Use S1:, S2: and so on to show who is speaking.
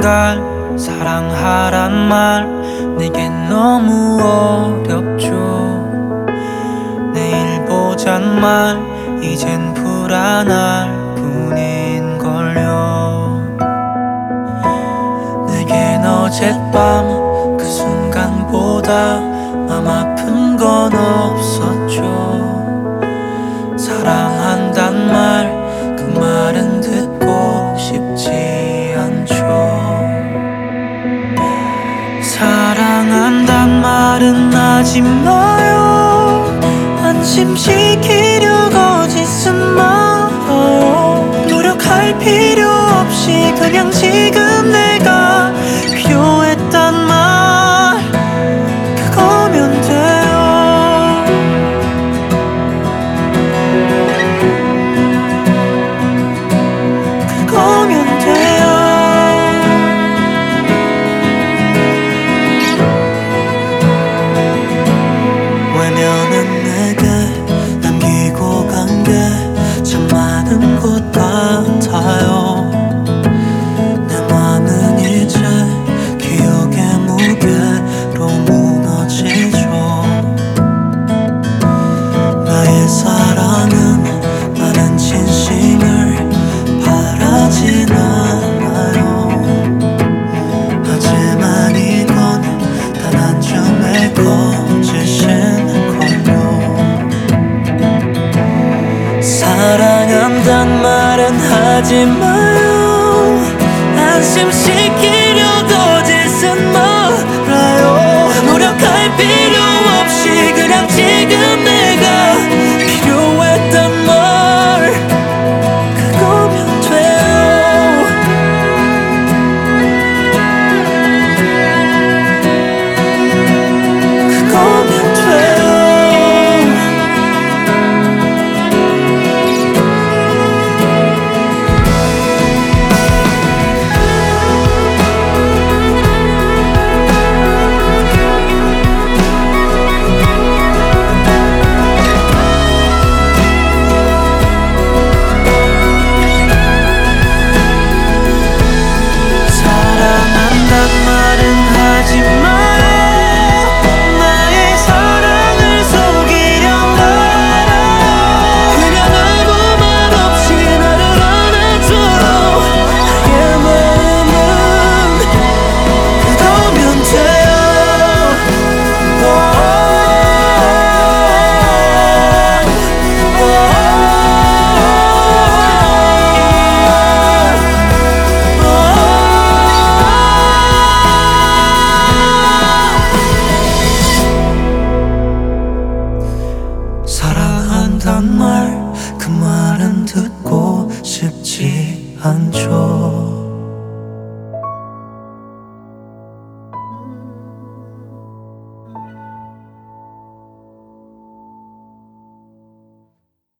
S1: 갈 사랑하란 말 내겐 너무 어렵죠. 내일 보잔 말 이젠 불안할 뿐인걸요. 내겐 어젯밤 그 순간보다 맘 아픈 건 없었죠. 사랑한단 말 그 말은 듣고 싶지 않죠. 사랑한단 말은 하지 마요. 안심시키려 거짓은 말아요. 노력할 필요 없이 그냥 지금 내가 필요했단 말 그거면 돼요. 그거면 돼요. 외면은 내게 남기고 간 게 참 많은 것 같아요. 내 맘은 이제 기억의 무게로